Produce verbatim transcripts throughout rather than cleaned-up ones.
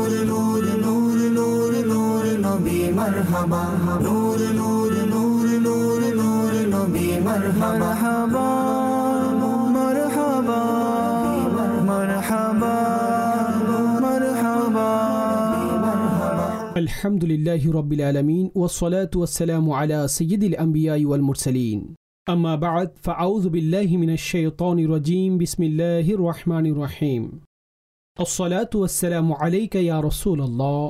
নূর নূর নূর নূর নূর নবী মারহাবা নূর নূর নূর নূর নূর নবী মারহাবা মারহাবা মারহাবা মারহাবা। আলহামদুলিল্লাহি রাব্বিল আলামিন ওয়াসসালাতু ওয়াসসালামু আলা সাইয়্যিদিল আমবিয়াই ওয়াল মুরসালিন। আম্মা বা'দ ফাআউযু বিল্লাহি মিনাশ শাইতানির রাজীম। বিসমিল্লাহির রহমানির রহিম। আসসালাতু ওয়াসসালামু আলাইকা ইয়া রাসূলুল্লাহ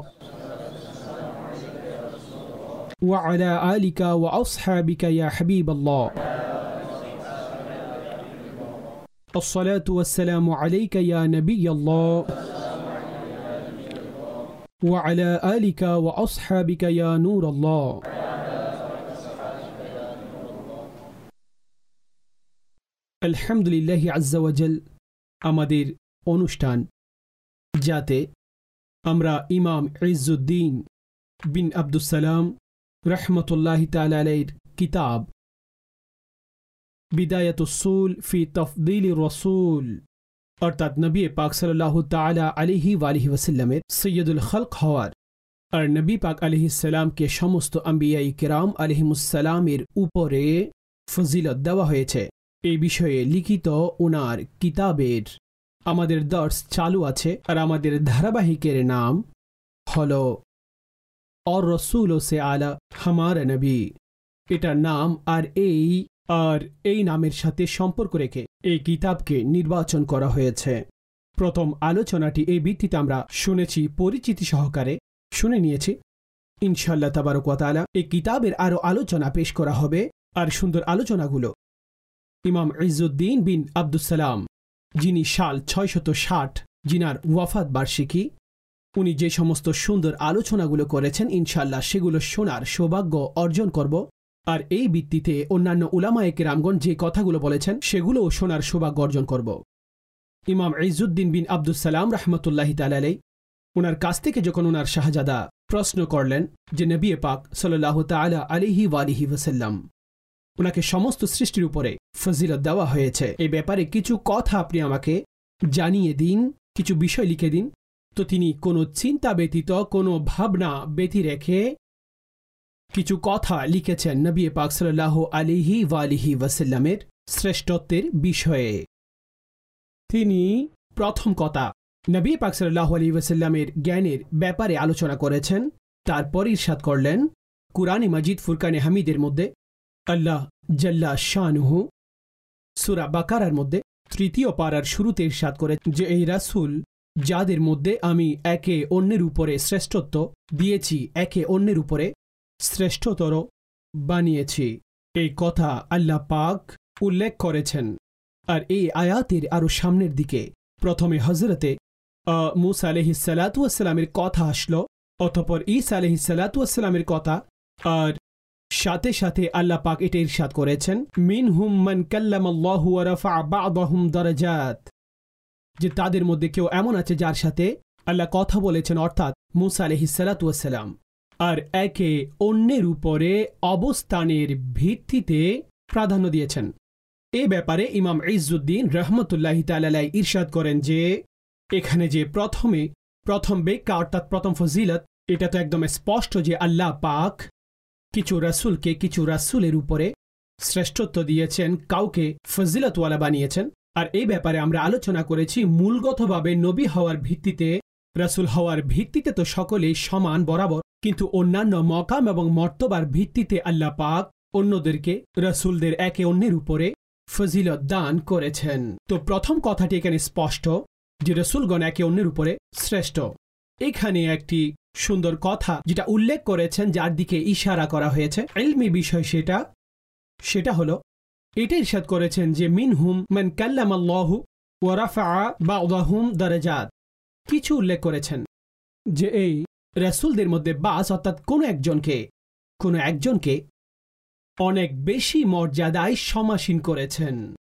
ওয়া আলা আলিকা ওয়া আসহাবিকা ইয়া হাবিবাল্লাহ। আসসালাতু ওয়াসসালামু আলাইকা ইয়া নবিয়াল্লাহ ওয়া আলা আলিকা ওয়া আসহাবিকা ইয়া নূরাল্লাহ। আলহামদুলিল্লাহি আজ্জা ওয়া জাল। আমাদের অনুষ্ঠান যাতে আমরা ইমাম ইজ্জুদ্দিন বিন আব্দুস সালাম রাহমাতুল্লাহি তাআলা আলাইহির কিতাব বিদায়াতুস সুল ফি তাফদীলির রাসূল অর্থাৎ নবী পাক সাল্লাল্লাহু তাআলা আলাইহি ওয়া আলিহি ওয়াসাল্লামের সৈয়দুল খালক হওয়ার আর নবী পাক আলাইহিস সালামকে সমস্ত আম্বিয়াই কিরাম আলাইহিমুস সালামের উপরে ফজিলত দেওয়া হয়েছে, এই বিষয়ে লিখিত ওনার কিতাবের আমাদের দর্স চালু আছে। আর আমাদের ধারাবাহিকের নাম হলো আর রসুল সে আলা হামারা নবী। এটার নাম আর এই আর এই নামের সাথে সম্পর্ক রেখে এই কিতাবকে নির্বাচন করা হয়েছে। প্রথম আলোচনাটি এই ভিত্তিতে আমরা শুনেছি, পরিচিতি সহকারে শুনে নিয়েছি। ইনশাআল্লাহ তাবারক ওয়া তাআলা এই কিতাবের আরও আলোচনা পেশ করা হবে। আর সুন্দর আলোচনাগুলো ইমাম ইজ্জুদ্দিন বিন আব্দুস সালাম, যিনি সাল ছয়শত ষাট জিনার ওয়াফাত বার্ষিকী, উনি যে সমস্ত সুন্দর আলোচনাগুলো করেছেন ইনশাআল্লাহ সেগুলো শোনার সৌভাগ্য অর্জন করব। আর এই ভিত্তিতে অন্যান্য উলামায়ে কেরামগণ যে কথাগুলো বলেছেন সেগুলোও শোনার সৌভাগ্য অর্জন করব। ইমাম ইজ্জুদ্দিন বিন আব্দুস সালাম রাহমাতুল্লাহি তাআলা আলাইহি, ওনার কাছ থেকে যখন ওনার শাহজাদা প্রশ্ন করলেন যে নবী পাক সাল্লাল্লাহু তাআলা আলাইহি ওয়া আলিহি ওয়াসাল্লাম, ওনাকে সমস্ত সৃষ্টির উপরে ফজিলত দেওয়া হয়েছে, এই ব্যাপারে কিছু কথা আপনি আমাকে জানিয়ে দিন, কিছু বিষয় লিখে দিন। তো তিনি কোনো চিন্তা ব্যতীত, কোনো ভাবনা ব্যতি রেখে কিছু কথা লিখেছেন নবী পাক সাল্লাল্লাহু আলাইহি ওয়া আলিহি ওয়াসাল্লামের শ্রেষ্ঠত্বের বিষয়ে। তিনি প্রথম কথা নবী পাক সাল্লাল্লাহু আলাইহি ওয়াসাল্লামের জ্ঞানের ব্যাপারে আলোচনা করেছেন। তারপর ইরশাদ করলেন কুরআনে মাজিদ ফুরকানে হামিদের মধ্যে আল্লাহ জাল্লা শানুহু সূরা বাকারার মধ্যে তৃতীয় পারার শুরুতে ইরশাদ করে যে এই রাসূল যাদের মধ্যে আমি একে অন্যের উপরে শ্রেষ্ঠত্ব দিয়েছি, একে অন্যের উপরে শ্রেষ্ঠতর বানিয়েছি, এই কথা আল্লাহ পাক উল্লেখ করেছেন। আর এই আয়াতের আরও সামনের দিকে প্রথমে হযরতে মূসা আলাইহিস সালাতু ওয়াস সালামের কথা আসলো, অতঃপর ঈসা আলাইহিস সালাতু ওয়াস সালামের কথা, আর সাথে সাথে আল্লাহ পাক এটা ইরশাদ করেছেন মিনহুম মান কাল্লামাল্লাহু ওয়া রাফা বা'দাহুম দারাজাত, যে তাদের মধ্যে কেউ এমন আছে যার সাথে আল্লাহ কথা বলেছেন, অর্থাৎ মূসা আলাইহিস সালাতু ওয়াস সালাম। আর একে অন্যের উপরে অবস্থানের ভিত্তিতে প্রাধান্য দিয়েছেন। এ ব্যাপারে ইমাম ইজ্জুদ্দিন রাহমাতুল্লাহি তাআলা আলাইহি ইরশাদ করেন যে এখানে যে প্রথমে প্রথম ব্যাখ্যা অর্থাৎ প্রথম ফজিলত, এটা তো একদম স্পষ্ট যে আল্লাহ পাক কিছু রাসূলকে কিছু রাসূলের উপরে শ্রেষ্ঠত্ব দিয়েছেন, কাউকে ফজিলতওয়ালা বানিয়েছেন। আর এই ব্যাপারে আমরা আলোচনা করেছি মূলগতভাবে নবী হওয়ার ভিত্তিতে, রাসূল হওয়ার ভিত্তিতে তো সকলেই সমান বরাবর, কিন্তু অন্যান্য মকাম এবং মর্তবার ভিত্তিতে আল্লাহ পাক অন্যদেরকে রাসূলদের একে অন্যের উপরে ফজিলত দান করেছেন। তো প্রথম কথাটি এখানে স্পষ্ট যে রাসূলগণ একে অন্যের উপরে শ্রেষ্ঠ। এখানে একটি সুন্দর কথা যেটা উল্লেখ করেছেন, যার দিকে ইশারা করা হয়েছে ইলমি বিষয়, সেটা সেটা হলো এটা ইরশাদ করেছেন যে মিনহুম মান কাল্লামাল্লাহু ওয়া রাফা'a বা'দাহুম দারাজাত। কিছু উল্লেখ করেছেন যে এই রাসূলদের মধ্যে বাস অর্থাৎ কোনো একজনকে কোনো একজনকে অনেক বেশি মর্যাদায় সমাসীন করেছেন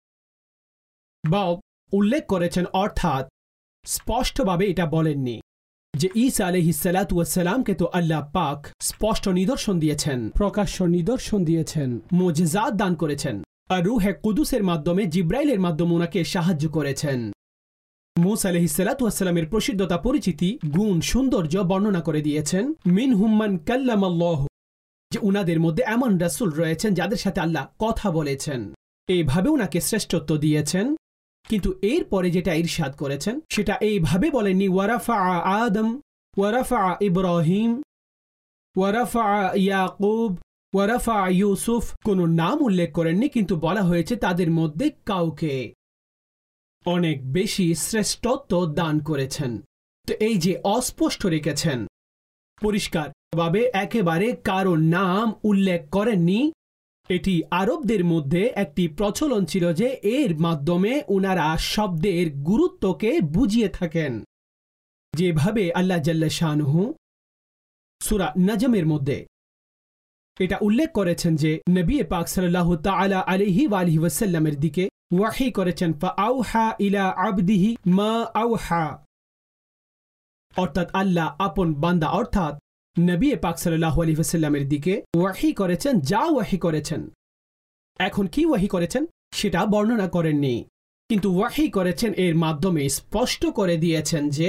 বা উল্লেখ করেছেন, অর্থাৎ স্পষ্টভাবে এটা বলেননি যে ঈসা আলাইহিস সালাতু ওয়াস সালামকে তো আল্লাহ পাক স্পষ্ট নিদর্শন দিয়েছেন, প্রকাশ্য নিদর্শন দিয়েছেন, মুজিজাত দান করেছেন, আর রূহে কুদুসের মাধ্যমে জিব্রাইলের মাধ্যমে ওনাকে সাহায্য করেছেন। মুসা আলাইহিসসালাতু ওয়াসসালামের প্রসিদ্ধতা পরিচিতি গুণ সৌন্দর্য বর্ণনা করে দিয়েছেন মিনহুম মান কাল্লামাল্লাহু, যে উনাদের মধ্যে এমন রাসূল রয়েছেন যাদের সাথে আল্লাহ কথা বলেছেন, এইভাবে উনাকে শ্রেষ্ঠত্ব দিয়েছেন। কিন্তু এরপরে যেটা ইরশাদ করেছেন সেটা এইভাবে বলেননি ওয়ারাফা আদম ওয়ারাফা ইব্রাহিম ওয়ারাফা ইয়াকুব ওয়ারাফা ইউসুফ, কোনো নাম উল্লেখ করেননি, কিন্তু বলা হয়েছে তাদের মধ্যে কাউকে অনেক বেশি শ্রেষ্ঠত্ব দান করেছেন। তো এই যে অস্পষ্ট রেখেছেন, পরিষ্কারভাবে একেবারে কারো নাম উল্লেখ করেননি, এটি আরবদের মধ্যে একটি প্রচলন ছিল যে এর মাধ্যমে উনারা শব্দের গুরুত্বকে বুঝিয়ে থাকেন। যেভাবে আল্লাহ জাল্লা শানুহু সূরা নজমের মধ্যে এটা উল্লেখ করেছেন যে নবী পাক সাল্লাল্লাহু তাআলা আলাইহি ওয়া আলিহি ওয়াসাল্লামের দিকে ওয়াহী করেছেন ফাআউহা ইলা আবদিহি মা আউহা, অর্থাৎ আল্লাহ আপন বান্দা অর্থাৎ নবী পাক সাল্লাল্লাহু আলাইহি ওয়াসাল্লামের দিকে ওয়াহী করেছেন যা ওয়াহী করেছেন। এখন কি ওয়াহী করেছেন সেটা বর্ণনা করেননি, কিন্তু ওয়াহী করেছেন এর মাধ্যমে স্পষ্ট করে দিয়েছেন যে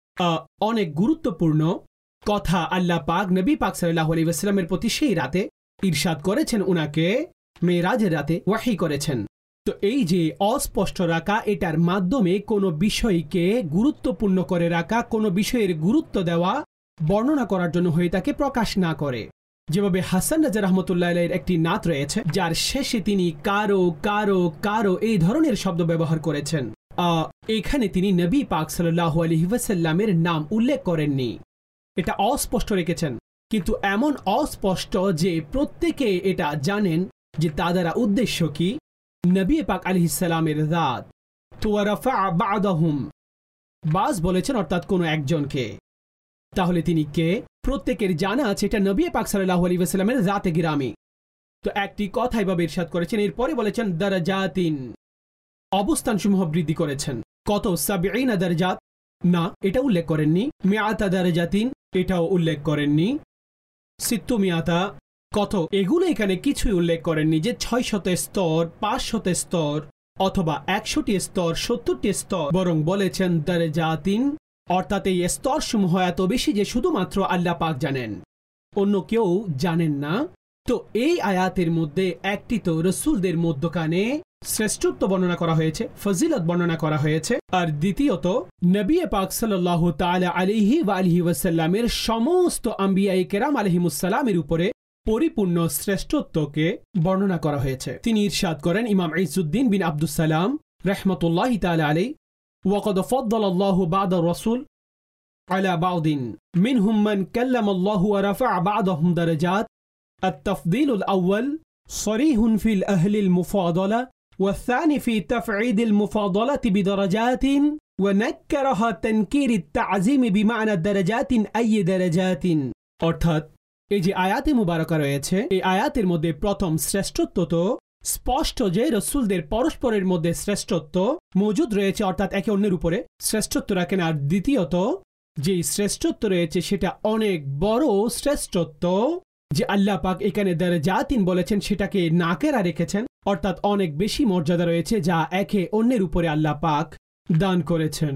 অনেক গুরুত্বপূর্ণ কথা আল্লাহ পাক নবী পাক সাল্লাল্লাহু আলাইহি ওয়াসাল্লামের প্রতি সেই রাতে ইরশাদ করেছেন, উনাকে মেরাজের রাতে ওয়াহী করেছেন। তো এই যে অস্পষ্ট রাখা, এটার মাধ্যমে কোনো বিষয়কে গুরুত্বপূর্ণ করে রাখা, কোনো বিষয়ের গুরুত্ব দেওয়া বর্ণনা করার জন্য হয়ে তাকে প্রকাশ না করে। যেভাবে হাসান রাজা রহমতুল্লাহ আলাইহির একটি নাত রয়েছে যার শেষে তিনি কারো কারো কারো এই ধরনের শব্দ ব্যবহার করেছেন, এখানে তিনি নবী পাক সাল্লাল্লাহু আলাইহি ওয়াসাল্লামের নাম উল্লেখ করেননি, এটা অস্পষ্ট রেখেছেন। কিন্তু এমন অস্পষ্ট যে প্রত্যেকে এটা জানেন যে তা দ্বারা উদ্দেশ্য কি, নবী পাক আলাইহিস সালামের যাত। তো ওয়ারাফা বা'দাহুম, বাস বলেছেন অর্থাৎ কোনো একজনকে, তাহলে তিনি কে প্রত্যেকের জানা আছে, এটা নবী পাক সাল্লাল্লাহু আলাইহি ওয়াসাল্লামের যাতে গিরামি। তো একটি কথা এভাবে ইরশাদ করেছেন, এরপরে বলেছেন দারাজাতিন, অবস্থানসমূহ বৃদ্ধি করেছেন। কত সাবঈনা দারাজাত, না এটা উল্লেখ করেননি। মিআতা দারাজাতিন, এটাও উল্লেখ করেননি। সিত্তু মিআতা, কত, এগুলো এখানে কিছুই উল্লেখ করেননি যে ছয়শত স্তর, পাঁচশত স্তর অথবা একশোটি স্তর, সত্তরটি স্তর, বরং বলেছেন দারাজাতিন, অর্থাৎ এই স্তরসমূহ এত বেশি যে শুধুমাত্র আল্লাহ পাক জানেন, অন্য কেউ জানেন না। তো এই আয়াতের মধ্যে একটি তো রসুলদের মধ্যখানে শ্রেষ্ঠত্ব বর্ণনা করা হয়েছে, ফজিলত বর্ণনা করা হয়েছে, আর দ্বিতীয়ত নবী পাক সাল্লাল্লাহু তাআলা আলাইহি ওয়া আলিহি ওয়াসাল্লামের সমস্ত আম্বিয়ায়ে কেরাম আলাইহিমুস সালামের উপরে পরিপূর্ণ শ্রেষ্ঠত্বকে বর্ণনা করা হয়েছে। তিনি ইরশাদ করেন, ইমাম ইজ্জুদ্দিন বিন আব্দুস সালাম রাহমাতুল্লাহি তাআলা আলাইহি, ওয়াকাদ ফাদ্দালাল্লাহু বা'দা রাসূল আলা বা'দিন মিনহুম মান কাল্লামাল্লাহু ওয়া রাফা'a বা'দাহুম দারাজাত। التفضيل الأول صريح في الأهل المفاضلة، والثاني في تفعيد المفاضلة بدرجات، ونكرها تنكير التعظيم بمعنى درجات أي درجات। অর্থাৎ এই যে আয়াতে মুবারকা রয়েছে, এই আয়াতের মধ্যে প্রথম শ্রেষ্ঠত্ব তো স্পষ্ট যে রসুলদের পরস্পরের মধ্যে শ্রেষ্ঠত্ব মজুদ রয়েছে, অর্থাৎ একে অন্যের উপরে শ্রেষ্ঠত্ব রাখেন। আর দ্বিতীয়ত যে শ্রেষ্ঠত্ব রয়েছে সেটা অনেক বড় শ্রেষ্ঠত্ব, যে আল্লাহ পাক এখানে দারাজাতিন বলেছেন সেটাকে নাকেরা রেখেছেন, অর্থাৎ অনেক বেশি মর্যাদা রয়েছে যা একে অন্যের উপরে আল্লাহ পাক দান করেছেন।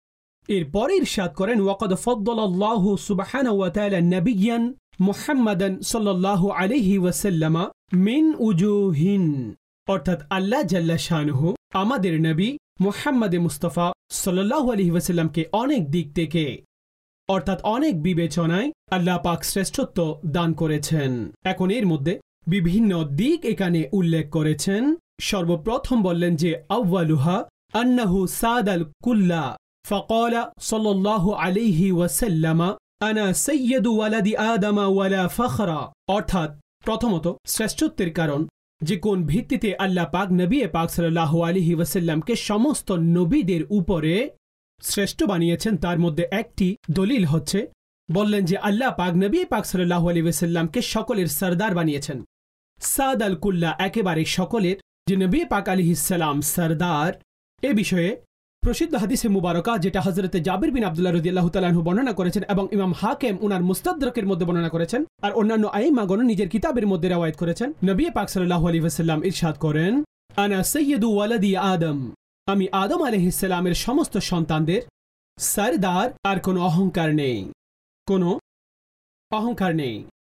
এরপরে ইরশাদ করেন, ওয়াকাদ ফাদ্দালাল্লাহু সুবহানাহু ওয়া তাআলা নাবিয়্যান মুহাম্মাদান সাল্লাল্লাহু আলাইহি ওয়াসাল্লাম মিন উজুহিন, অর্থাৎ আল্লাহ জাল্লা শানুহু আমাদের নবী মুহাম্মদ মুস্তাফা সাল্লাল্লাহু আলাইহি ওয়াসাল্লামকে অনেক দিক থেকে, অর্থাৎ অনেক বিবেচনায় আল্লাহ পাক শ্রেষ্ঠত্ব দান করেছেন। এখন এর মধ্যে বিভিন্ন দিক এখানে উল্লেখ করেছেন। সর্বপ্রথম বললেন যে আউয়ালুহা আন্নাহু সাদাল কুল্লা ফাকালা সাল্লাল্লাহু আলাইহি ওয়াসাল্লাম আনা সাইয়্যিদু ওয়ালাদি আদম ওয়ালা ফখরা, অর্থাৎ প্রথমত শ্রেষ্ঠত্বের কারণ যে কোন ভিত্তিতে আল্লাহ পাক নবী পাক সাল্লাল্লাহু আলাইহি ওয়াসাল্লামকে সমস্ত নবীদের উপরে শ্রেষ্ঠ বানিয়েছেন, তার মধ্যে একটি দলিল হচ্ছে, বললেন যে আল্লাহ পাক নবী পাক সাল্লাল্লাহু আলাইহি ওয়াসাল্লামকে সকলের সরদার বানিয়েছেন। সাদ আল কুল্লা, একেবারে সকলের, যে নবী পাক আলাইহিস সালাম সরদার। এ বিষয়ে প্রসিদ্ধ হাদিসে মুবারকা যেটা হযরতে জাবির বিন আব্দুল্লাহ রাদিয়াল্লাহু তাআলা আনহু বর্ণনা করেছেন এবং ইমাম হাকিম উনার মুস্তাদরাকের মধ্যে বর্ণনা করেছেন, আর অন্যান্য আইম্মাগণ নিজের কিতাবের মধ্যে রওয়ায়াত করেছেন। নবী পাক সাল্লাল্লাহু আলাইহি ওয়াসাল্লাম ইরশাদ করেন, আনা সাইয়্যিদু ওয়ালাদি আদম, আমি আদম আলাইহিস সালামের সমস্ত সন্তানদের সরদার, আর কোনো অহংকার নেই, কোনো অহংকার নেই।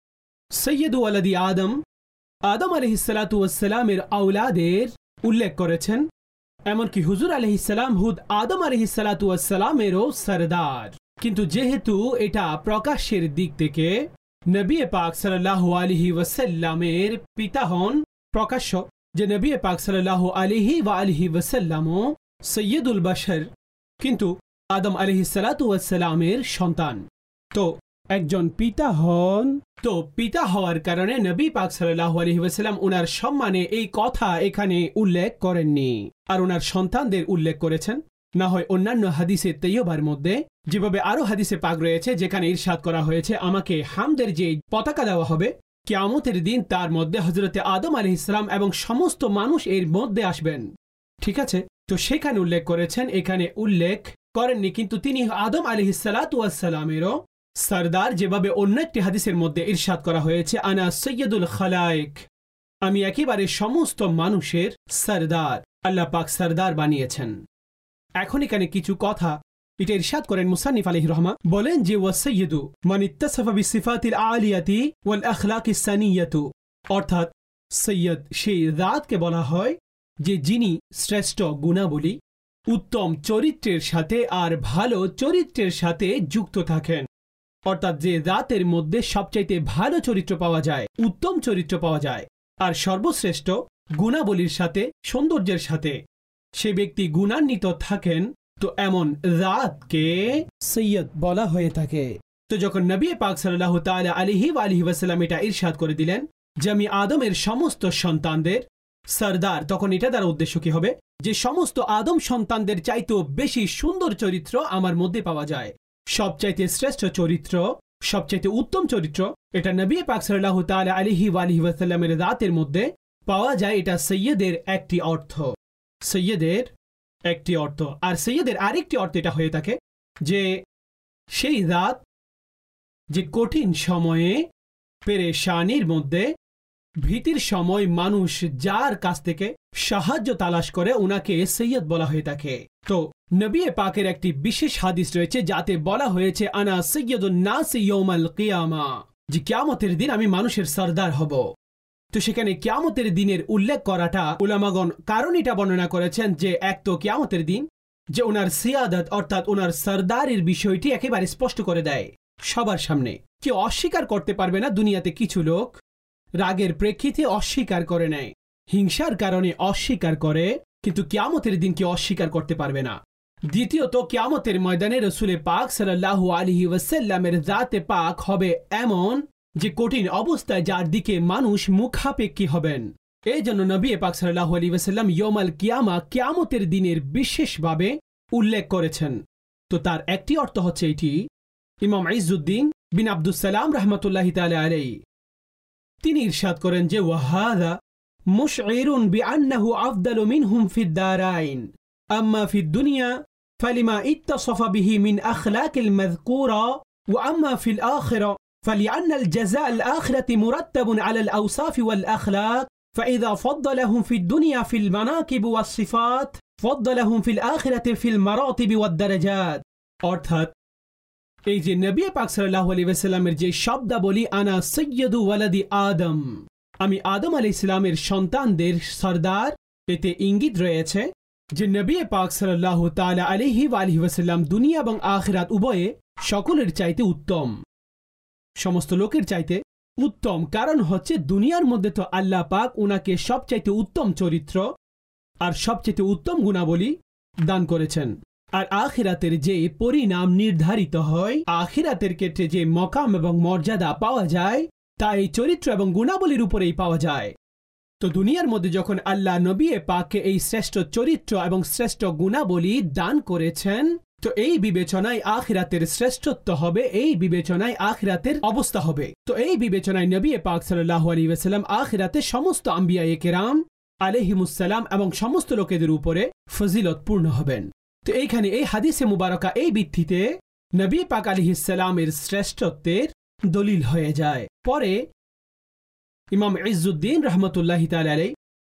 সৈয়দু ওয়ালাদি আদম, আদম আলাইহিস সালাতু ওয়াস সালামের আওলাদের উল্লেখ করেছেন। এমনকি হুজুর আলাইহিস সালাম হুদ আদম আলাইহিস সালাতু ওয়াস সালামেরও সরদার। কিন্তু যেহেতু এটা প্রকাশের দিক থেকে নবী পাক সাল্লাল্লাহু আলাইহি ওয়াসাল্লামের পিতা হন, প্রকাশ্য যে নবী পাক সাল্লাল্লাহু আলাইহি ওয়া আলিহি ওয়াসাল্লামও সৈয়দুল বাশর, কিন্তু আদম আলাইহিস সালাতু ওয়াস সালামের সন্তান। তো একজন পিতা হন, তো পিতা হওয়ার কারণে নবী পাক সাল্লাল্লাহু আলাইহি ওয়াসাল্লাম ওনার সম্মানে এই কথা এখানে উল্লেখ করেননি, আর ওনার সন্তানদের উল্লেখ করেছেন। না হয় অন্যান্য হাদিসে তৈয়বার মধ্যে যেভাবে আরো হাদিসে পাক রয়েছে যেখানে ইরশাদ করা হয়েছে আমাকে হামদের যে পতাকা দেওয়া হবে কিয়ামতের দিন, তার মধ্যে হযরতে আদম আলাইহিস সালাম এবং সমস্ত মানুষ এর মধ্যে আসবেন। ঠিক আছে, তো সেখানে উল্লেখ করেছেন, এখানে উল্লেখ করেননি। কিন্তু তিনি আদম আলাইহিস সালাতু ওয়াস সালামেরও সরদার, যেভাবে অন্য একটি হাদিসের মধ্যে ইরশাদ করা হয়েছে আনা সৈয়দুল খালায়েক, আমি একেবারে সমস্ত মানুষের সরদার। আল্লাহ পাক সরদার বানিয়েছেন। এখন এখানে কিছু কথা এটা ইরশাদ করেন মুসান্নিফ আলাইহির রহমা, বলেন যে ওয়াসাইয়্যিদু মান ইত্তাসাফা বিসিফাতিল আলিয়াতি ওয়াল আখলাকিস সানিয়াতু, অর্থাৎ সৈয়দ সেই জাতকে বলা হয় যে যিনি শ্রেষ্ঠ গুণাবলী, উত্তম চরিত্রের সাথে আর ভালো চরিত্রের সাথে যুক্ত থাকেন। অর্থাৎ যে জাতের মধ্যে সবচাইতে ভালো চরিত্র পাওয়া যায়, উত্তম চরিত্র পাওয়া যায়, আর সর্বশ্রেষ্ঠ গুণাবলীর সাথে সৌন্দর্যের সাথে সে ব্যক্তি গুণান্বিত থাকেন, তো এমন জাতকে সৈয়দ বলা হয়ে থাকে। তো যখন নবী পাক সাল্লাল্লাহু তাআলা আলাইহি ওয়া আলিহি ওয়াসাল্লাম এটা ইরশাদ করে দিলেন যে আমি আদমের সমস্ত সন্তানদের সরদার, তখন এটা দ্বারা উদ্দেশ্য কি হবে যে সমস্ত আদম সন্তানদের চাইতেও বেশি সুন্দর চরিত্র আমার মধ্যে পাওয়া যায়। সবচাইতে শ্রেষ্ঠ চরিত্র, সবচাইতে উত্তম চরিত্র, এটা নবী পাক সাল্লাল্লাহু তাআলা আলাইহি ওয়া আলিহি ওয়াসাল্লামের জাতের মধ্যে পাওয়া যায়। এটা সৈয়দের একটি অর্থ, সৈয়দের একটি অর্থ। আর সৈয়দের আরেকটি অর্থ এটা হয়ে থাকে যে সেই জাত যে কঠিন সময়ে, পেরেশানির মধ্যে, ভীতির সময় মানুষ যার কাছ থেকে সাহায্য তালাশ করে ওনাকে সৈয়দ বলা হয়ে থাকে। তো নবী পাকের একটি বিশেষ হাদিস রয়েছে যাতে বলা হয়েছে আনা সৈয়দুন নাস ইয়াউমাল কিয়ামা, যে কিয়ামতের দিন আমি মানুষের সরদার হব। তো সেখানে কিয়ামতের দিনের উল্লেখ করাটা উলামাগণ কারণ এটা বর্ণনা করেছেন যে এক তো কিয়ামতের দিন যে ওনার সিয়াদত অর্থাৎ ওনার সরদারের বিষয়টি একেবারে স্পষ্ট করে দেয় সবার সামনে। কেউ অস্বীকার করতে পারবে না। দুনিয়াতে কিছু লোক রাগের প্রেক্ষিতে অস্বীকার করে নেয়, হিংসার কারণে অস্বীকার করে, কিন্তু কিয়ামতের দিন কেউ অস্বীকার করতে পারবে না। দ্বিতীয়ত কিয়ামতের ময়দানে রাসূল পাক সাল্লাল্লাহু আলাইহি ওয়াসাল্লামের জাতে পাক হবে এমন যে কঠিন অবস্থায় যার দিকে মানুষ মুখাপেক্ষী হবেন। এই জন্য নবী পাক সাল্লাল্লাহু আলাইহি ওয়াসাল্লাম ইয়াউমাল কিয়ামা, কিয়ামতের দিনের বিশেষভাবে উল্লেখ করেছেন। তো তার একটি অর্থ হচ্ছে এটি। ইমাম ইজ্জুদ্দিন বিন আব্দুস সালাম রাহমাতুল্লাহি তাআলা আলাইহি তিনি ইরশাদ করেন যে ওয়াহাদা মুশঈরুন বিআন্নাহু আফদালু মিনহুম ফিদ দারাইন আম্মা ফিদ দুনিয়া ফালিমা ইত্তাসাফা বিহি মিন আখলাকিল মাযকুরা ওয়া আম্মা ফিল আখিরা فلأن الجزاء الآخرة مرتب على الأوصاف والأخلاق فإذا فضلهم في الدنيا في المناقب والصفات فضلهم في الآخرة في المراتب والدرجات। অর্থাৎ এই যে নবী পাক সাল্লাল্লাহু আলাইহি ওয়াসাল্লামের যে শব্দাবলী আনা সৈয়দু ওয়ালাদি আদম, আমি আদম আলাইহিস সালামের সন্তানদের সরদার, এতে ইঙ্গিত রয়েছে যে নবী পাক সাল্লাল্লাহু তাআলা আলাইহি ওয়া আলিহি ওয়াসাল্লাম দুনিয়া এবং আখিরাত উভয়ে সকলের চাইতে উত্তম, সমস্ত লোকের চাইতে উত্তম। কারণ হচ্ছে দুনিয়ার মধ্যে তো আল্লাহ পাক ওনাকে সবচাইতে উত্তম চরিত্র আর সবচাইতে উত্তম গুণাবলী দান করেছেন। আর আখিরাতের যে পরিণাম নির্ধারিত হয়, আখিরাতের ক্ষেত্রে যে মকাম এবং মর্যাদা পাওয়া যায় তা এই চরিত্র এবং গুণাবলীর উপরেই পাওয়া যায়। তো দুনিয়ার মধ্যে যখন আল্লাহ নবী পাককে এই শ্রেষ্ঠ চরিত্র এবং শ্রেষ্ঠ গুণাবলী দান করেছেন, তো এই বিবেচনায় আখিরাতের শ্রেষ্ঠত্ব হবে, এই বিবেচনায় আখিরাতের অবস্থা হবে। তো এই বিবেচনায় নবী পাক সাল্লাল্লাহু আলাইহি ওয়াসাল্লাম আখিরাতে সমস্ত আম্বিয়ায়ে কেরাম আলাইহিমুস সালাম এবং সমস্ত লোকেদের উপরে ফজিলতপূর্ণ হবেন। তো এইখানে এই হাদিসে মুবারকা এই ভিত্তিতে নবী পাক আলাইহিস সালামের শ্রেষ্ঠত্বের দলিল হয়ে যায়। পরে ইমাম ইজ্জুদ্দিন রাহমাতুল্লাহি তাআলা আলাইহি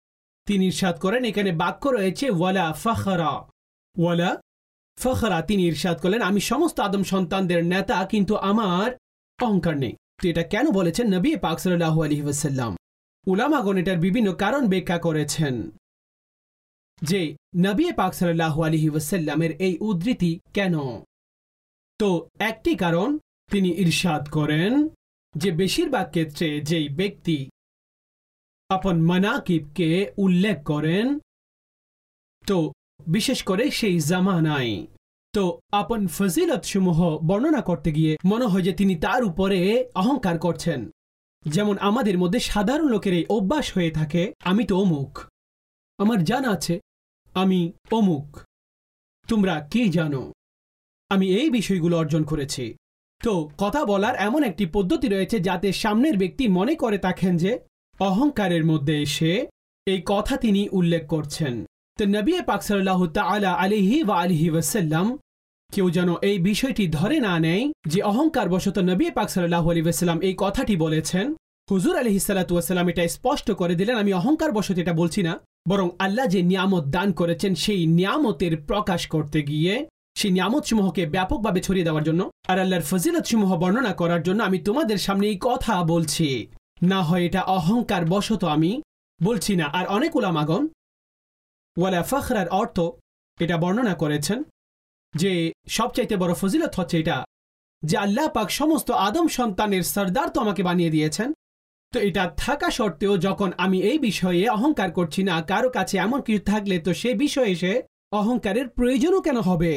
তিনি ইরশাদ করেন, এখানে বাক্য রয়েছে ওয়ালা ফখরা, ওয়ালা ফখরা। তিনি ইরশাদ করলেন, আমি সমস্ত আদম সন্তানদের নেতা, কিন্তু আমার অহংকার নেই। তো এটা কেন বলেছেন নবী পাক সাল্লাল্লাহু আলাইহি ওয়াসাল্লাম? উলামাগণ এটার বিভিন্ন কারণ ব্যাখ্যা করেছেন যে নবী পাক সাল্লাল্লাহু আলাইহি ওয়াসাল্লামের এই উদ্ধৃতি কেন। তো একটি কারণ, তিনি ইরশাদ করেন যে বেশিরভাগ ক্ষেত্রে যেই ব্যক্তি আপন মানাকিবকে উল্লেখ করেন, তো বিশেষ করে সেই জামানায়, তো আপন ফজিলত সমূহ বর্ণনা করতে গিয়ে মনে হয় যে তিনি তার উপরে অহংকার করছেন। যেমন আমাদের মধ্যে সাধারণ লোকের এই অভ্যাস হয়ে থাকে, আমি তো অমুক, আমার জানা আছে আমি অমুক, তোমরা কি জানো, আমি এই বিষয়গুলো অর্জন করেছি। তো কথা বলার এমন একটি পদ্ধতি রয়েছে যাতে সামনের ব্যক্তি মনে করে থাকেন যে অহংকারের মধ্যে এসে এই কথা তিনি উল্লেখ করছেন। তো নবী পাক সাল্লাল্লাহু তাআলা আলাইহি ওয়া আলিহি ওয়াসাল্লাম কেউ যেন এই বিষয়টি ধরে না নেয় যে অহংকার বশত নবী পাক সাল্লাল্লাহু আলাইহি ওয়াসাল্লাম এই কথাটি বলেছেন। হুজুর আলাইহিস সালাতু ওয়াসসালাম এটা স্পষ্ট করে দিলেন, আমি অহংকার বশত এটা বলছি না, বরং আল্লাহ যে নিয়ামত দান করেছেন সেই নিয়ামতের প্রকাশ করতে গিয়ে, সেই নিয়ামত সমূহকে ব্যাপকভাবে ছড়িয়ে দেওয়ার জন্য আর আল্লাহর ফজিলত সমূহ বর্ণনা করার জন্য আমি তোমাদের সামনে এই কথা বলছি, না হয় এটা অহংকার বশত আমি বলছি না। আর অনেক উলামাগণ ওয়ালা ফখরার অর্থ এটা বর্ণনা করেছেন যে সবচাইতে বড় ফজিলত হচ্ছে এটা যে আল্লাহ পাক সমস্ত আদম সন্তানের সরদার তো আমাকে বানিয়ে দিয়েছেন। তো এটা থাকা সত্ত্বেও যখন আমি এই বিষয়ে অহংকার করছি না, কারো কাছে এমন কিছু থাকলে তো সে বিষয়ে এসে অহংকারের প্রয়োজনও কেন হবে?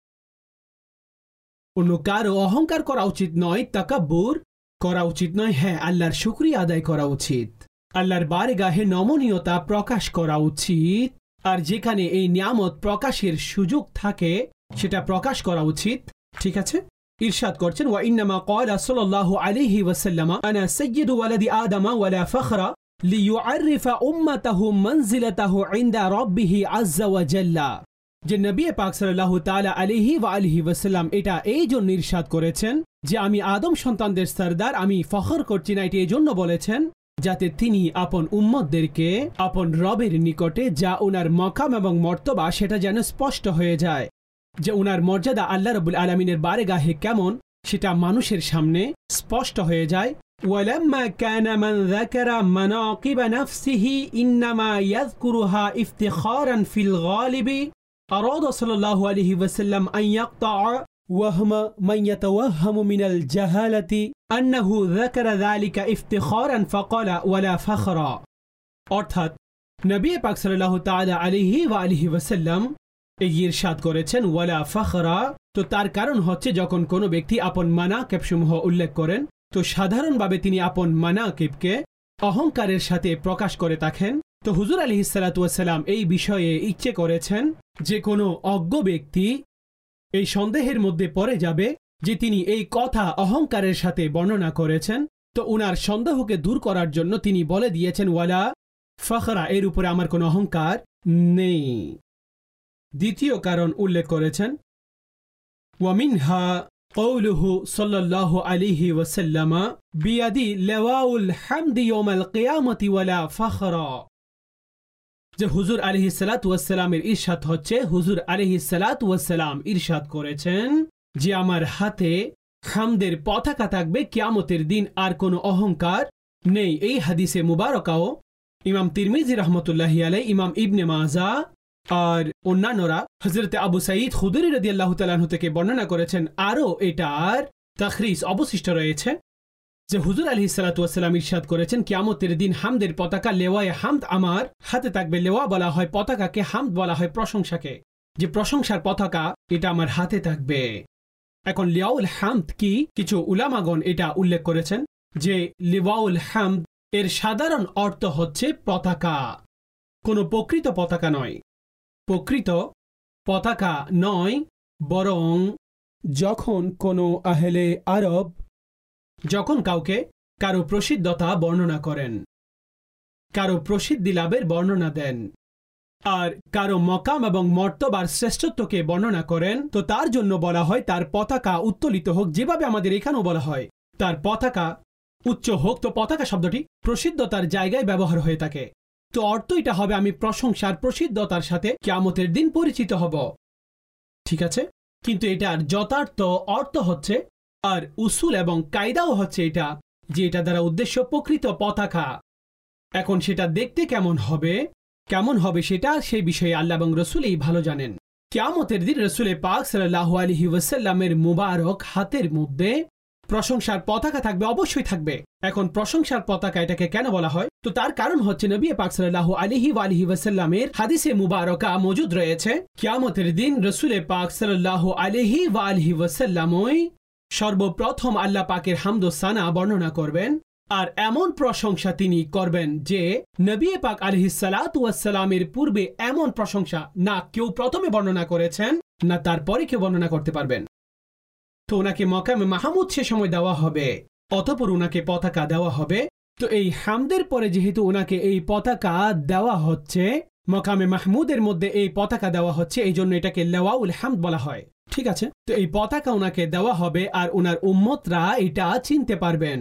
অন্য কারো অহংকার করা উচিত নয়, তাকাব্বুর করা উচিত নয়। হ্যাঁ, আল্লাহর শুকরিয়া আদায় করা উচিত, আল্লাহর বারগাহে নমনীয়তা প্রকাশ করা উচিত, আর যেখানে এই নিয়ামত প্রকাশের সুযোগ থাকে সেটা প্রকাশ করা উচিত। ঠিক আছে, ইরশাদ করছেন ওয়া ইন্নামা ক্বালা সাল্লাল্লাহু আলাইহি ওয়াসাল্লাম আনা সাইয়্যিদু ওয়ালাদি আদম ওয়ালা ফখরা লিইউআরিফা উম্মাতাহু মানজিলাতাহু ইনদা রাব্বিহি আযজা ওয়া জাল্লা। যে নবী পাক সাল্লাল্লাহু তাআলা আলাইহি ওয়া আলিহি ওয়াসাল্লাম এটা এই জন্য ইরশাদ করেছেন যে আমি আদম সন্তানদের সরদার, আমি ফখর করছি না, এটা এই জন্য বলেছেন যাতে তিনি আপন উম্মতদেরকে আপন রবের নিকটে যা ওনার মকাম এবং মর্তবা সেটা যেন স্পষ্ট হয়ে যায়, যে ওনার মর্যাদা আল্লাহ রাব্বুল আলামিনের বারগাহে কেমন সেটা মানুষের সামনে স্পষ্ট হয়ে যায়। ওয়ালাম্মা কানা মান যাকারা মানাকিব নাফসিহি ইন্নামা ইয়াযকুরুহা ইফতিখারান ফিল গালিবি আরাদা সাল্লাল্লাহু আলাইহি ওয়াসাল্লাম আন ইয়াকতা ওয়াহমা মান ইয়াতাওয়াহহামু মিনাল জাহালাতি আন্নাহু যাকারা যালিকা ইফতিখারান ফাকালা ওয়ালা ফখরা। অর্থাৎ নবী পাক সাল্লাল্লাহু তাআলা আলাইহি ওয়া আলিহি ওয়াসাল্লাম এই ইরশাদ করেছেন ওয়ালা ফখরা। তো তার কারণ হচ্ছে যখন কোনো ব্যক্তি আপন মানাকিব সমূহ উল্লেখ করেন তো সাধারণভাবে তিনি আপন মানাকিবকে অহংকারের সাথে প্রকাশ করে থাকেন। তো হুজুর আলাইহিস সালাতু ওয়াস সালাম এই বিষয়ে ইচ্ছে করেছেন যে কোনো অজ্ঞ ব্যক্তি এই সন্দেহের মধ্যে পড়ে যাবে যে তিনি এই কথা অহংকারের সাথে বর্ণনা করেছেন, তো উনার সন্দেহকে দূর করার জন্য তিনি বলে দিয়েছেন ওয়ালা ফখরা, এর উপরে আমার কোনো অহংকার নেই। দ্বিতীয় কারণ উল্লেখ করেছেন ওয়ামিনহা কওলুহু সাল্লাল্লাহু আলাইহি ওয়াসাল্লাম বিয়াদি লাওয়াউল হামদি ইয়াউমাল কিয়ামতি ওয়ালা ফখরা। যে হুজুর আলাইহিস সালাতু ওয়াস সালামের ইরশাদ হচ্ছে, হুজুর আলাইহিস সালাতু ওয়াস সালাম ইরশাদ করেছেন যে আমার হাতে হামদের পতাকা থাকবে কিয়ামতের দিন, আর কোনো অহংকার নেই। এই হাদিসে মুবারকাও ইমাম তিরমিজি রাহমাতুল্লাহি আলাইহি, ইমাম ইবনে মাজা আর অন্যান্যরা হযরত আবু সাঈদ খুদরি রাদিয়াল্লাহু তাআলা আনহু থেকে বর্ণনা করেছেন। আরও এটার তাখরিজ অবশিষ্ট রয়েছে যে হুজুর আলাইহিস সালাতু ওয়াস সালাম ইরশাদ করেছেন কিয়ামতের দিন হামদের পতাকা লেওয়ায়ে হামদ আমার হাতে থাকবে। লেওয়া বলা হয় পতাকাকে, হামদ বলা হয় প্রশংসাকে, যে প্রশংসার পতাকা এটা আমার হাতে থাকবে। এখন লিওয়াউল হামদ কি, কিছু উলামাগণ এটা উল্লেখ করেছেন যে লিওয়াউল হামদ এর সাধারণ অর্থ হচ্ছে পতাকা, কোনো প্রকৃত পতাকা নয়, প্রকৃত পতাকা নয়, বরং যখন কোনো আহলে আরব যখন কাউকে কারো প্রসিদ্ধতা বর্ণনা করেন, কারো প্রসিদ্ধি লাভের বর্ণনা দেন, আর কারো মকাম এবং মর্তবার শ্রেষ্ঠত্বকে বর্ণনা করেন, তো তার জন্য বলা হয় তার পতাকা উত্তোলিত হোক, যেভাবে আমাদের এখানেও বলা হয় তার পতাকা উচ্চ হোক। তো পতাকা শব্দটি প্রসিদ্ধতার জায়গায় ব্যবহার হয়ে থাকে। তো অর্থ এটা হবে আমি প্রশংসার প্রসিদ্ধতার সাথে কিয়ামতের দিন পরিচিত হব, ঠিক আছে। কিন্তু এটার যথার্থ অর্থ হচ্ছে আর উসুল এবং কায়দাও হচ্ছে এটা যে এটা দ্বারা উদ্দেশ্য প্রকৃত পতাকা। এখন সেটা দেখতে কেমন হবে কেমন হবে সেটা সেই বিষয়ে আল্লাহ এবং রসুলই ভালো জানেন। কিয়ামতের দিন রসুলে পাক সাল্লাল্লাহু আলাইহি ওয়াসাল্লামের মুবারক হাতের মধ্যে প্রশংসার পতাকা থাকবে, অবশ্যই থাকবে। এখন প্রশংসার পতাকা এটাকে কেন বলা হয়? তো তার কারণ হচ্ছে নবী পাক সাল্লাল্লাহু আলাইহি ওয়ালিহি ওয়াসাল্লামের হাদিসে মুবারকা মজুদ রয়েছে কিয়ামতের দিন রসুলে পাক সাল্লাল্লাহু আলাইহি ওয়ালিহি ওয়াসাল্লামই সর্বপ্রথম আল্লাহ পাকের হামদ ও সানা বর্ণনা করবেন, আর এমন প্রশংসা তিনি করবেন যে নবী পাক আলাইহিস সালাতু ওয়াস সালামের পূর্বে এমন প্রশংসা না কেউ প্রথমে বর্ণনা করেছেন না তারপরে কেউ বর্ণনা করতে পারবেন। তো ওনাকে মাকামে মাহমুদ সে সময় দেওয়া হবে, অতঃপর ওনাকে পতাকা দেওয়া হবে। তো এই হামদের পরে যেহেতু ওনাকে এই পতাকা দেওয়া হচ্ছে, মাকামে মাহমুদের মধ্যে এই পতাকা দেওয়া হচ্ছে, এই জন্য এটাকে লেওয়াউল হামদ বলা হয়, ঠিক আছে। তো এই পতাকা ওনাকে দেওয়া হবে আর ওনার উম্মতরা এটা চিনতে পারবেন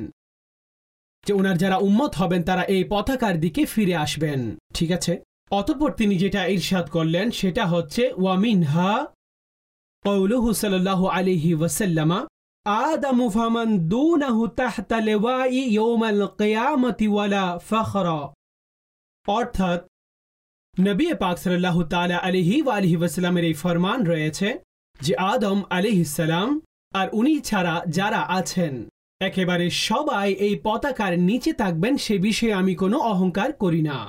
যে ওনার যারা উম্মত হবেন তারা এই পতাকার দিকে ফিরে আসবেন, ঠিক আছে। অতঃপর তিনি যেটা ইরশাদ করলেন সেটা হচ্ছে ওয়ামিনহা কওলুহু সাল্লাল্লাহু আলাইহি ওয়াসাল্লাম আদামু ফামান দুনাহু তাহতা লিওয়াই ইয়াউমাল কিয়ামতি ওয়ালা ফখরা। অর্থাৎ নবী পাক সাল্লাল্লাহু তাআলা আলাইহি ওয়া আলিহি ওয়াসাল্লামের এই ফরমান রয়েছে যে আদম আলাইহিস সালাম আর উনি ছাড়া যারা আছেন একেবারে সবাই এই পতাকার নিচে থাকবেন, সে বিষয়ে আমি কোনো অহংকার করি না।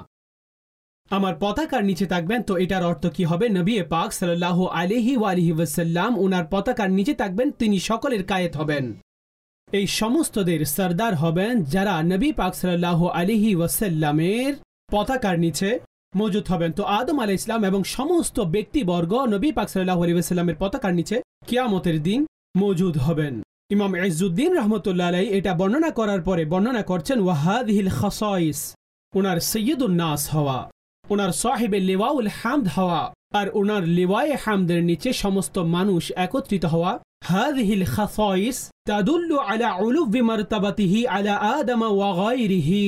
আমার পতাকার নিচে থাকবেন, তো এটার অর্থ কি হবে? নবী পাক সাল্লাল্লাহু আলাইহি ওয়া আলিহি ওয়াসাল্লাম ওনার পতাকার নিচে থাকবেন, তিনি সকলের কায়েত হবেন, এই সমস্তদের সরদার হবেন যারা নবী পাক সাল্লাল্লাহু আলাইহি ওয়াসাল্লামের পতাকার নিচে মজুদ হবেন। তো আদম আলাইহিস সালাম এবং সমস্ত ব্যক্তিবর্গ নবী পাক সাল্লাল্লাহু আলাইহি ওয়াসাল্লামের পতাকার নিচে কিয়ামতের দিন মজুদ হবেন। ইমাম ইজ্জুদ্দিন রাহমাতুল্লাহ আলাইহি এটা বর্ণনা করার পরে বর্ণনা করছেন ওয়াহাদিহিল খাসাইস, ওনার সৈয়দুন নাস হওয়া, ওনার সাহিবে লিওয়াউল হামদ হওয়া আর ওনার লিওয়ায়ে হামদের নিচে সমস্ত মানুষ একত্রিত হওয়া। হাদিহিল খাসাইস তাদুল্লু আলা উলুবি মারতাবাতিহি আলা আদম ওয়া গায়রিহি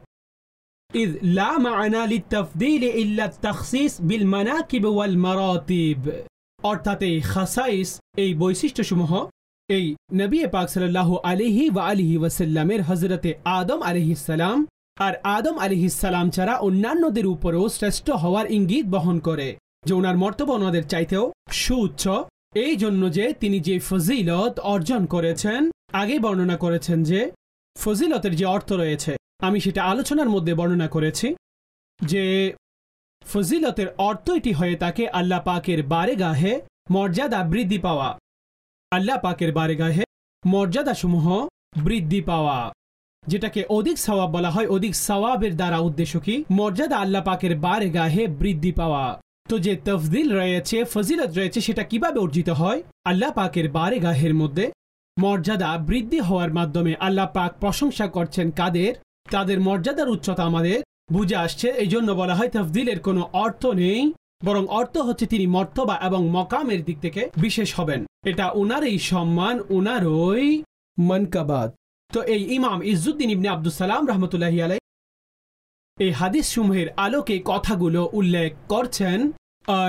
ইয লা মা'না লিতাফদীল ইল্লা তাখসিস বিল মানাকিব ওয়াল মারাতিব। অর্থাৎ এই খাসাইস এই বৈশিষ্ট্যসমূহ এই নবী পাক সাল্লাল্লাহু আলাইহি ওয়া আলিহি ওয়াসাল্লামের হযরতে আদম আলাইহিস সালাম আর আদম আলাইহিস সালাম ছাড়া অন্যান্যদের উপরেও শ্রেষ্ঠ হওয়ার ইঙ্গিত বহন করে, যে ওনার মর্তবা ওনাদের চাইতেও সুউচ্চ, এই জন্য যে তিনি যে ফজিলত অর্জন করেছেন। আগে বর্ণনা করেছেন যে ফজিলতের যে অর্থ রয়েছে, আমি সেটা আলোচনার মধ্যে বর্ণনা করেছি যে ফজিলতের অর্থ এটি হয়ে থাকে আল্লাহ পাকের বারেগাহে মর্যাদা বৃদ্ধি পাওয়া, আল্লাহ পাকের বারেগাহে মর্যাদাসমূহ বৃদ্ধি পাওয়া, যেটাকে অধিক সওয়াব বলা হয়। অধিক সওয়াবের দ্বারা উদ্দেশ্য কি? মর্যাদা আল্লাহ পাকের বারেগাহে বৃদ্ধি পাওয়া। তো যে তফজিল রয়েছে, ফজিলত রয়েছে, সেটা কিভাবে অর্জিত হয়? আল্লাহ পাকের বারেগাহের মধ্যে মর্যাদা বৃদ্ধি হওয়ার মাধ্যমে। আল্লাহ পাক প্রশংসা করছেন কাদের? তাদের মর্যাদার উচ্চতা আমাদের বুঝে আসছে, এই জন্য বলা হয় তফজিলের কোনো অর্থ নেই, বরং অর্থ হচ্ছে তিনি মর্তবা এবং মকামের দিক থেকে বিশেষ হবেন। এটা ওনারই সম্মান, ওনারই মানকাবাত। তো এই ইমাম ইজ্জুদ্দিন ইবনে আব্দুস সালাম রাহমাতুল্লাহি আলাইহি এই হাদিস সমূহের আলোকে কথাগুলো উল্লেখ করছেন। আর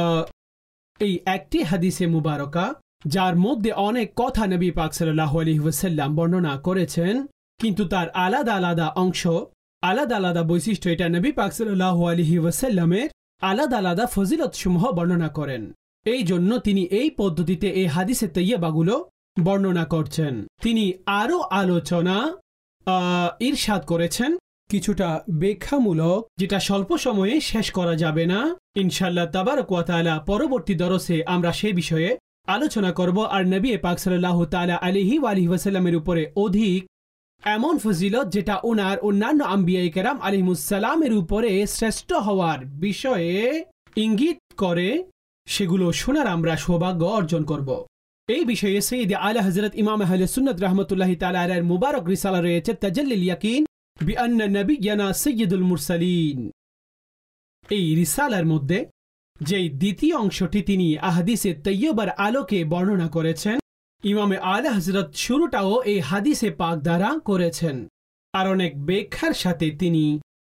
এই একটি হাদিসে মুবারকা যার মধ্যে অনেক কথা নবী পাক সাল্লাল্লাহু আলাইহি ওয়াসাল্লাম বর্ণনা করেছেন, কিন্তু তার আলাদা আলাদা অংশ, আলাদা আলাদা বৈশিষ্ট্য, এটা নবী পাক সাল্লাল্লাহু আলাইহি ওয়াসাল্লামের আলাদা আলাদা ফজিলত সমূহ বর্ণনা করেন। এই জন্য তিনি এই পদ্ধতিতে এই হাদিসে তৈয়বাগুলো বর্ণনা করছেন। তিনি আরো আলোচনা ইরশাদ করেছেন কিছুটা ব্যাখ্যামূলক, যেটা স্বল্প সময়ে শেষ করা যাবে না। ইনশাআল্লাহ তাবারক ওয়া তাআলা পরবর্তী দরসে আমরা সেই বিষয়ে আলোচনা করব। আর নবী পাক সাল্লাল্লাহু তাআলা আলাইহি ওয়া আলিহি ওয়াসাল্লামের উপরে অধিক এমন ফজিলত যেটা ওনার অন্যান্য আম্বিয়ায়ে কেরাম আলাইহিমুস সালামের উপরে শ্রেষ্ঠ হওয়ার বিষয়ে ইঙ্গিত করে, সেগুলো শোনার আমরা সৌভাগ্য অর্জন করব। এই বিষয়ে সৈয়দ আলা হযরত ইমাম আহলে সুন্নাত রাহমাতুল্লাহি তাআলা আলাইহির মুবারক রিসালা রয়েছে তাজাল্লিল ইয়াকিন বিআন্না নবিয়্যানা সাইয়্যিদুল মুরসালিন। এই রিসালার মধ্যে যে দ্বিতীয় অংশটি তিনি আহাদিসে তৈয়বার আলোকে বর্ণনা করেছেন, ইমামে আলা হযরত শুরুটাও এই হাদিসে পাক দ্বারা করেছেন, আর অনেক ব্যাখ্যার সাথে তিনি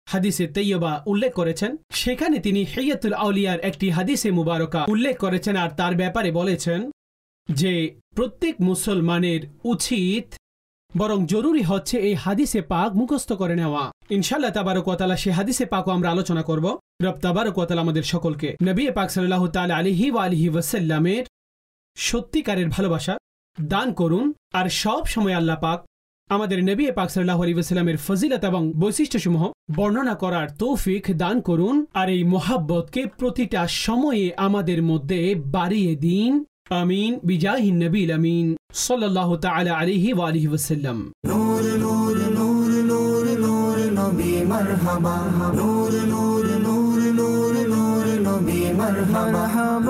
হাদিসে তৈয়বা উল্লেখ করেছেন। সেখানে তিনি হিয়াতুল আউলিয়ার একটি হাদিসে মুবারকা উল্লেখ করেছেন আর তার ব্যাপারে বলেছেন যে প্রত্যেক মুসলমানের উচিত বরং জরুরি হচ্ছে এই হাদিসে পাক মুখস্থ করে নেওয়া। ইনশাআল্লাহ তাবারক ওয়া তাআলা সেই হাদিসে পাকও আমরা আলোচনা করব। রব তাবারক ওয়া তাআলা আমাদের সকলকে নবী পাক সাল্লাল্লাহু তাআলা আলাইহি ওয়া আলিহি ওয়াসাল্লামের সত্যিকারের ভালোবাসা দান করুন। আর সব সময় আল্লাহ পাক আমাদের নবী পাক সাল্লাল্লাহু আলাইহি ওয়াসাল্লামের ফজিলত এবং বৈশিষ্ট্যসমূহ বর্ণনা করার তৌফিক দান করুন। আর এই মোহাব্বতকে প্রতিটা সময়ে আমাদের মধ্যে বাড়িয়ে দিন। আমিন বিজাহিন নবীল আমিন সাল্লাল্লাহু তাআলা আলাইহি ওয়া আলিহি ওয়াসাল্লাম। নূর নূর নূর নূর নূর নবী মারহাবা, নূর নূর নূর নূর নূর নবী মারহাবা।